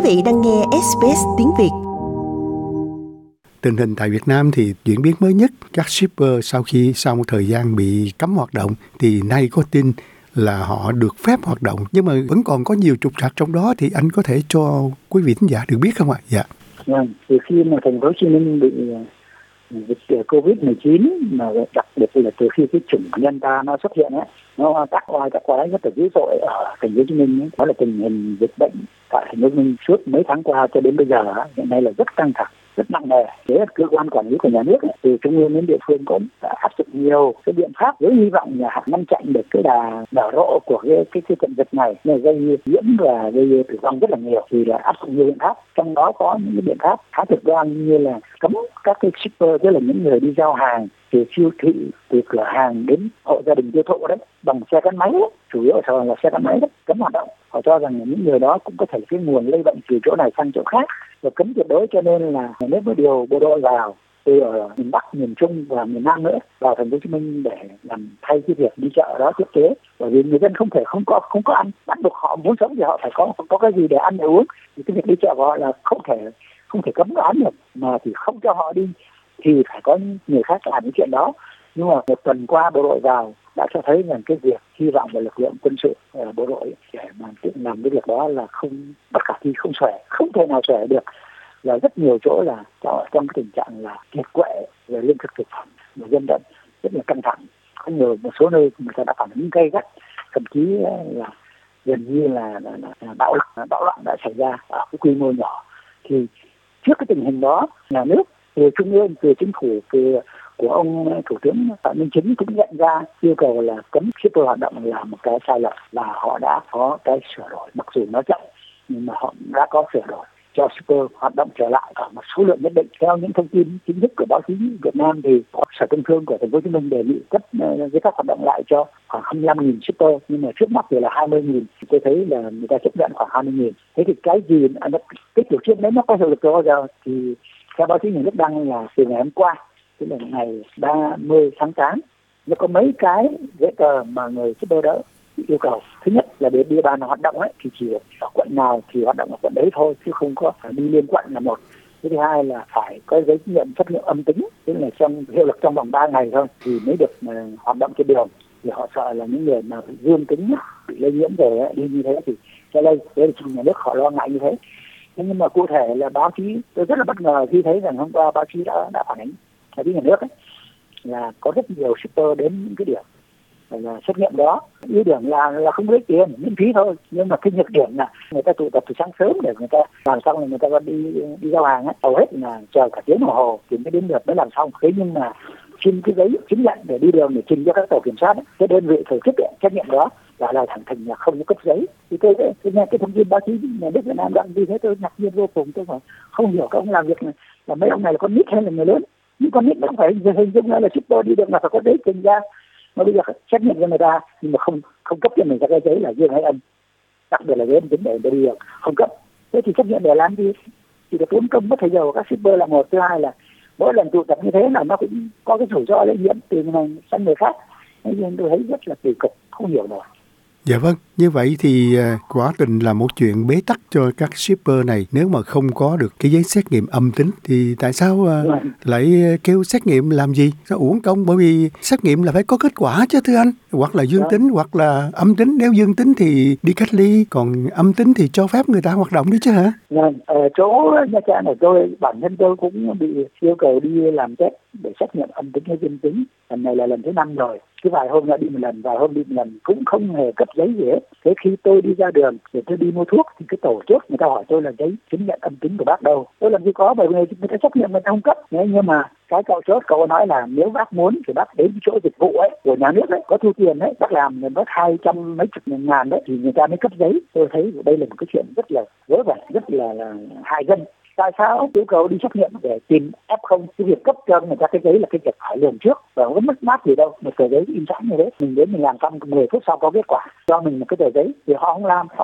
Quý vị đang nghe SBS tiếng Việt. Tình hình tại Việt Nam thì chuyển biến mới nhất, các shipper sau một thời gian bị cấm hoạt động thì nay có tin là họ được phép hoạt động, nhưng mà vẫn còn có nhiều trục trặc trong đó, thì anh có thể cho quý vị thính giả được biết không ạ? Dạ. Từ khi mà thành phố Hồ Chí Minh bị dịch Covid-19, mà đặc biệt là từ khi cái chủng Delta nó xuất hiện ấy, nó tác quái rất là dữ dội ở thành phố Hồ Chí Minh ấy. Đó là tình hình dịch bệnh tại thành phố Hồ Chí Minh suốt mấy tháng qua cho đến bây giờ hiện nay là rất căng thẳng, rất nặng nề. Thế là cơ quan quản lý của nhà nước ấy, từ trung ương đến địa phương cũng đã áp dụng nhiều cái biện pháp với hy vọng là ngăn chặn được cái đà nở rộ của cái trận dịch này, là gây nhiễm và gây tử vong rất là nhiều. Thì là áp dụng nhiều biện pháp, trong đó có những cái biện pháp khá cực đoan như là cấm các cái shipper, tức là những người đi giao hàng từ siêu thị, từ cửa hàng đến hộ gia đình tiêu thụ đấy, bằng xe gắn máy đấy, chủ yếu là xe gắn máy đấy, cấm hoạt động. Họ cho rằng là những người đó cũng có thể cái nguồn lây bệnh từ chỗ này sang chỗ khác, và cấm tuyệt đối. Cho nên là nếu mới điều bộ đội vào từ ở miền Bắc, miền Trung và miền Nam nữa vào thành phố Hồ Chí Minh để làm thay cái việc đi chợ đó tiếp tế, bởi vì người dân không có ăn, bắt buộc họ muốn sống thì họ phải có cái gì để ăn để uống. Thì cái việc đi chợ của họ là không thể cấm đoán được, mà thì không cho họ đi thì phải có người khác làm cái chuyện đó. Nhưng mà một tuần qua bộ đội vào đã cho thấy rằng cái việc hy vọng vào lực lượng quân sự bộ đội để mà làm cái việc đó là bất khả thi, không thể nào xuể được. Là rất nhiều chỗ là trong cái tình trạng là kiệt quệ về lương thực thực phẩm, người dân đã rất là căng thẳng. Có một số nơi người ta đã phản ứng gay gắt, thậm chí là gần như là bạo loạn đã xảy ra ở cái quy mô nhỏ. Thì trước cái tình hình đó, nhà nước từ trung ương, từ chính phủ, của ông thủ tướng Phạm Minh Chính cũng nhận ra yêu cầu là cấm shipper hoạt động là một cái sai lầm, và họ đã có cái sửa đổi, mặc dù nó chậm nhưng mà họ đã có sửa đổi cho shipper hoạt động trở lại ở một số lượng nhất định. Theo những thông tin chính thức của báo chí Việt Nam thì Sở Công Thương của thành phố Hồ Chí Minh đề nghị cấp giấy phép hoạt động lại cho khoảng 25.000 shipper, nhưng mà trước mắt thì là 20.000. Tôi thấy là người ta chấp nhận khoảng 20.000. Thế thì cái gì cái chủ trương đấy nó có hiệu lực từ bao giờ? Thì theo báo chí nhà nước đăng là từ ngày hôm qua, tức là ngày 30 tháng 8, nó có mấy cái giấy tờ mà người shipper đó yêu cầu. Thứ nhất là để địa bàn hoạt động ấy thì chỉ ở quận nào thì hoạt động ở quận đấy thôi, chứ không có đi liên quận là một. Thứ hai là phải có giấy nhận xét nghiệm âm tính, tức là hiệu lực trong vòng 3 ngày thôi thì mới được hoạt động trên đường. Thì họ sợ là những người mà dương tính bị lây nhiễm rồi ấy, đi như thế thì sẽ lây. Đấy là nhà nước họ lo ngại như thế. Nhưng mà cụ thể là báo chí, tôi rất là bất ngờ khi thấy rằng hôm qua báo chí đã phản ánh ở nhà nước ấy, là có rất nhiều shipper đến những cái điểm là xét nghiệm đó. Ưu điểm là không lấy tiền, miễn phí thôi, nhưng mà cái nhược điểm là người ta tụ tập từ sáng sớm để người ta làm xong rồi người ta còn đi giao hàng ấy, hầu hết là chờ cả tiếng đồng hồ thì mới đến lượt mới làm xong. Thế nhưng mà xin cái giấy chứng nhận để đi đường để trình cho các tổ kiểm soát ấy, cái đơn vị tổ chức xét nghiệm đó là thẳng thừng là không có cấp giấy. Thì tôi nghe cái thông tin báo chí nhà nước Việt Nam đăng như thế tôi ngạc nhiên vô cùng. Tôi không hiểu các ông làm việc này là mấy ông này là con nít hay là người lớn. Nhưng con nít nó không phải hình dung là shipper đi đường là phải có giấy trình ra. Mà bây giờ xét nghiệm cho người ta nhưng mà không cấp cho mình các cái giấy là dương hay âm, đặc biệt là giấy âm tính để đi đường không cấp. Thế thì xét nghiệm để làm gì? Thì được tốn công mất thời giờ của các shipper là một. Thứ hai là mỗi lần tụ tập như thế là nó cũng có cái rủi ro lây nhiễm từ người này sang người khác. Nên tôi thấy rất là kỳ cục, không hiểu nổi. Dạ vâng, như vậy thì quả tình là một chuyện bế tắc cho các shipper này. Nếu mà không có được cái giấy xét nghiệm âm tính thì tại sao lại kêu xét nghiệm làm gì? Sao uổng công? Bởi vì xét nghiệm là phải có kết quả chứ thưa anh. Hoặc là dương tính hoặc là âm tính. Nếu dương tính thì đi cách ly, còn âm tính thì cho phép người ta hoạt động đi chứ hả? Ở chỗ Nha Trang này bản thân tôi cũng bị yêu cầu đi làm test để xét nghiệm âm tính hay dương tính. Lần này là lần thứ 5 rồi. Cứ vài hôm đã đi một lần, vài hôm đi một lần, cũng không hề cấp giấy gì hết. Thế khi tôi đi ra đường để tôi đi mua thuốc thì cái tổ chốt người ta hỏi tôi là giấy chứng nhận âm tính của bác đâu. Tôi làm gì có, bởi vì người ta xét nghiệm người ta không cấp. Nhưng mà cái cậu chốt cậu nói là nếu bác muốn thì bác đến chỗ dịch vụ ấy của nhà nước ấy, có thu tiền đấy, bác làm người mất 200 mấy chục ngàn đấy thì người ta mới cấp giấy. Tôi thấy đây là một cái chuyện rất là vớ vẩn, rất là hại dân. Tại sao yêu cầu đi xét nghiệm để tìm F0? Cái việc cấp cho người ta cái giấy là cái việc phải lường trước và không có mất mát gì đâu. Một tờ giấy in sẵn như thế, mình đến mình làm xong 10 phút sau có kết quả, cho mình một cái tờ giấy thì họ không làm. Họ bảo là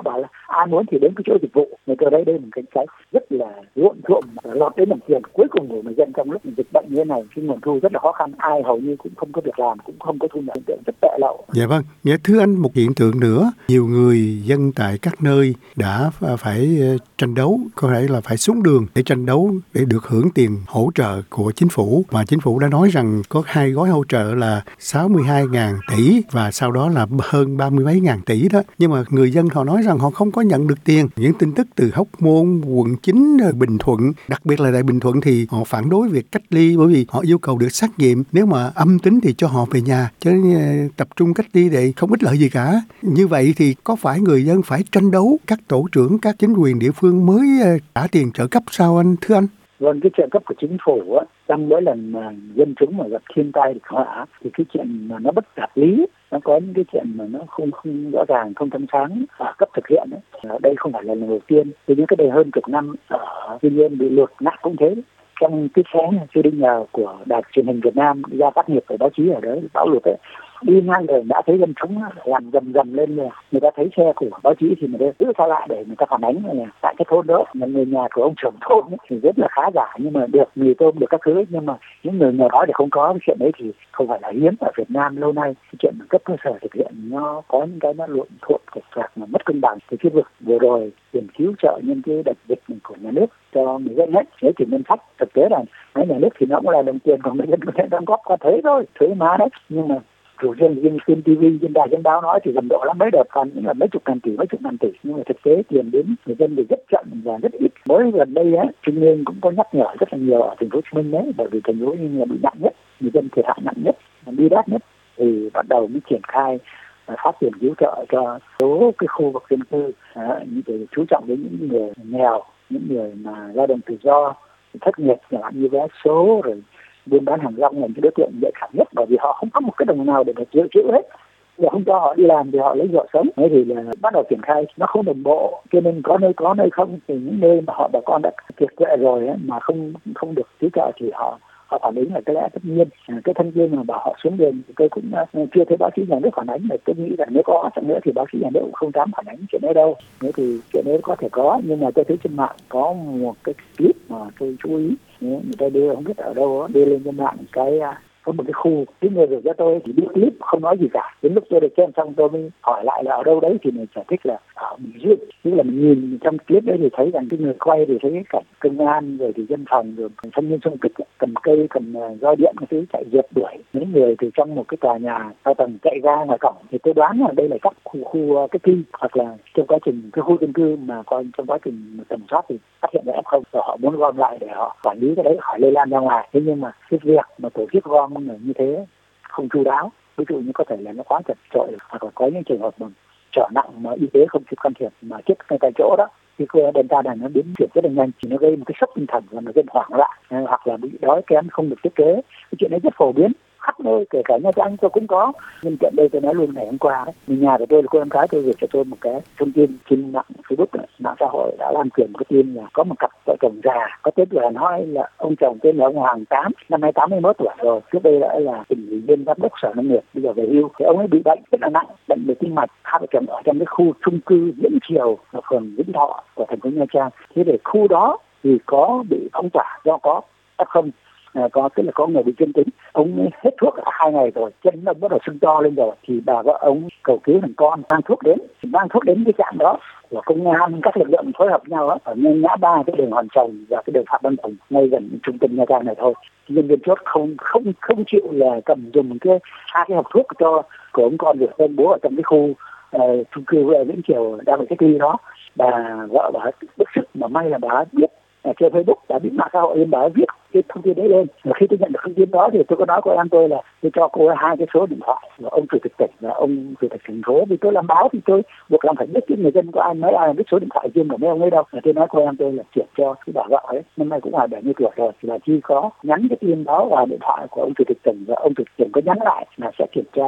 ai muốn thì đến cái chỗ dịch vụ. Người tôi đây là một cái rất là ruộng lọt đến đồng tiền cuối cùng của người dân trong lúc dịch bệnh như thế này, cái nguồn thu rất là khó khăn, ai hầu như cũng không có việc làm, cũng không có thu nhập, hiện tượng rất tệ lậu. Dạ vâng, thưa anh, một hiện tượng nữa, nhiều người dân tại các nơi đã phải tranh đấu, có thể là phải xuống đường để tranh đấu để được hưởng tiền hỗ trợ của chính phủ, và chính phủ đã nói rằng có 2 gói hỗ trợ là 62.000 tỷ và sau đó là hơn 30 mấy ngàn tỷ đó. Nhưng mà người dân họ nói rằng họ không có nhận được tiền. Những tin tức từ Hóc Môn, quận 9, Bình Thuận, đặc biệt là tại Bình Thuận thì họ phản đối việc cách ly, bởi vì họ yêu cầu được xét nghiệm, nếu mà âm tính thì cho họ về nhà, chứ tập trung cách ly để không ích lợi gì cả. Như vậy thì có phải người dân phải tranh đấu các tổ trưởng, các chính quyền địa phương mới trả tiền trợ cấp sao anh, thưa anh? Vâng, cái trợ cấp của chính phủ á, trong mỗi lần mà dân chúng mà gặp thiên tai địch họa thì cái chuyện mà nó bất hợp lý, nó có những cái chuyện mà nó không rõ ràng, không trong sáng ở cấp thực hiện ấy. Đây không phải là lần đầu tiên, thì những cái đây hơn chục năm ở Tuy Nhiên bị lụt nặng cũng thế. Trong cái xe chưa đi nhờ của đài truyền hình Việt Nam ra tác nghiệp về báo chí ở đấy bão lụt ấy, đi ngang đường đã thấy dân chúng làm rầm lên, người ta thấy xe của báo chí thì người ta giữ xa lại để người ta phản ánh tại cái thôn đó. Người nhà của ông trưởng thôn ấy, thì rất là khá giả, nhưng mà được mì tôm được các thứ, nhưng mà những người nghèo đói thì không có. Cái chuyện đấy thì không phải là hiếm ở Việt Nam lâu nay. Cái chuyện cấp cơ sở thực hiện nó có những cái nó lộn thuộn kịch phạt mà mất cân bằng. Thì cái việc vừa rồi tiền cứu trợ nhân cái đợt dịch của nhà nước cho người dân hết, đấy thì ngân sách thực tế là nói nhà nước thì nó cũng là đồng tiền, còn người dân có thể đóng góp qua thuế thôi, thuế má đấy. Nhưng mà chủ dân trên TV, trên đài trên báo nói thì gần độ lắm, mấy đợt còn những là mấy chục ngàn tỷ, nhưng mà thực tế tiền đến người dân thì rất chậm và rất ít. Mới gần đây á, Trung ương cũng có nhắc nhở rất là nhiều ở thành phố Hồ Chí Minh đấy, bởi vì thành phố Hồ Chí Minh là bị nặng nhất, người dân thiệt hại nặng nhất, đi đắt nhất, thì bắt đầu mới triển khai phát tiền cứu trợ cho số cái khu vực dân cư, để chú trọng đến những người nghèo, những người mà lao động tự do, thất nghiệp, chẳng hạn như vé số, rồi buôn bán hàng rong là cái đối tượng nhạy cảm nhất, bởi vì họ không có một cái đồng nào để mà chữa hết. Giờ không cho họ đi làm thì họ lấy vợ sống. Thế thì là bắt đầu triển khai nó không đồng bộ, cho nên có nơi không, thì những nơi mà bà con đã kiệt quệ rồi ấy, mà không được cứu trợ thì họ phản ứng là cái lẽ tất nhiên. Cái thông tin mà bảo họ xuống đường thì tôi cũng chưa thấy báo chí nhà nước phản ánh, mà tôi nghĩ là nếu có chẳng nữa thì báo chí nhà nước cũng không dám phản ánh chuyện đấy đâu. Nếu thì chuyện đấy có thể có, nhưng mà tôi thấy trên mạng có một cái clip mà tôi chú ý, người ta đưa không biết ở đâu đưa lên trên mạng có một cái khu, cái người gửi cho tôi thì biết clip không nói gì cả. Đến lúc tôi được xem xong tôi mới hỏi lại là ở đâu đấy, thì mình giải thích là ở Bình Dương. Tức là mình nhìn trong clip đấy thì thấy rằng cái người quay thì thấy cái cảnh công an rồi thì dân phòng rồi thanh niên xung kích cầm cây cầm roi điện cái thứ chạy dẹp đuổi mấy người từ trong một cái tòa nhà cao tầng chạy ra ngoài cổng. Thì tôi đoán là đây là các khu cách ly, hoặc là trong quá trình cái khu dân cư mà coi trong quá trình tầm soát thì phát hiện ra F0 rồi họ muốn gom lại để họ quản lý cái đấy, khỏi lây lan ra ngoài. Thế nhưng mà cái việc mà tổ chức gom như thế không chu đáo, ví dụ như có thể là nó quá chật chội, hoặc là có những trường hợp mà trở nặng mà y tế không kịp can thiệp mà chết ngay tại chỗ đó, thì cái delta này nó biến chuyển rất là nhanh, thì nó gây một cái sốc tinh thần và nó gây hoảng loạn, hoặc là bị đói kém không được tiếp tế. Cái chuyện đấy rất phổ biến khắp nơi, kể cả Nha Trang tôi cũng có. Nhưng chuyện đây tôi nói luôn, ngày hôm qua đấy, người nhà của tôi là cô em gái tôi gửi cho tôi một cái thông tin trên mạng Facebook, mạng xã hội đã lan truyền một cái tin là có một cặp vợ chồng già, có tên là nói là ông chồng tên là ông Hoàng Tám, năm nay 81 tuổi rồi, trước đây đã là tỉnh ủy viên giám đốc sở nông nghiệp, bây giờ về hưu. Thì ông ấy bị bệnh rất là nặng, bệnh về tim mạch. Hai vợ chồng ở trong cái khu chung cư Vĩnh Triều ở phường Vĩnh Thọ của thành phố Nha Trang. Thế để khu đó thì có bị phong tỏa do có F0, tức là có người bị dương tính. Ông hết thuốc 2 ngày rồi, chân ông bắt đầu sưng to lên rồi, thì bà vợ ông cầu cứu thằng con mang thuốc đến cái trạm đó của công an, các lực lượng phối hợp nhau ở ngã ba cái đường Hòn Trồng và cái đường Phạm Văn Đồng ngay gần trung tâm Nha Trang này thôi. Nhân viên chốt không chịu là cầm dùng hai cái hộp thuốc của ông con được tên bố ở trong cái khu chung cư Vĩnh Triều đang bị cách ly đó. Bà vợ bà bức xúc, mà may là bà biết trên Facebook, đã biết mạng xã hội nên bà viết cái thông tin đấy lên. Và khi tôi nhận được thông tin đó thì tôi có nói với em tôi là tôi cho cô 2 cái số điện thoại của ông chủ tịch tỉnh và ông chủ tịch thành phố. Vì tôi làm báo thì tôi buộc lòng phải biết cái người dân có ai nói ai biết số điện thoại riêng của mấy ông ấy đâu. Và tôi nói cô em tôi là chuyển cho cái bà vợ ấy, năm nay cũng là 70 tuổi rồi, thì là chỉ có nhắn cái tin đó vào điện thoại của ông chủ tịch tỉnh, và ông chủ tịch tỉnh có nhắn lại là sẽ kiểm tra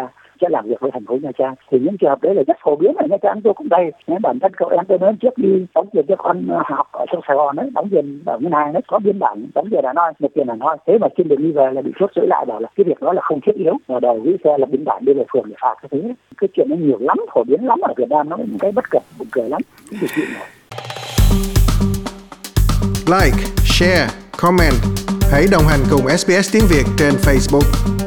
sẽ làm việc với thành phố Nha Trang. Thì những trường hợp đấy là rất phổ biến ở Nha Trang, tôi cũng đây. Bản thân cậu em tôi nói trước đi đóng tiền cho con học ở trong Sài Gòn đấy, đóng tiền ở ngân hàng đấy, có biên bản đóng tiền Hà Nội, nộp tiền Hà Nội. Thế mà trên đường đi về là bị chốt giữ lại, bảo là cái việc đó là không thiết yếu, và đòi giữ xe là biên bản đưa về phường để phạt. Cái thế cái chuyện nó nhiều lắm, phổ biến lắm ở Việt Nam, nó những cái bất cập buồn cười lắm. Cái chuyện này. Like, share, comment. Hãy đồng hành cùng SBS tiếng Việt trên Facebook.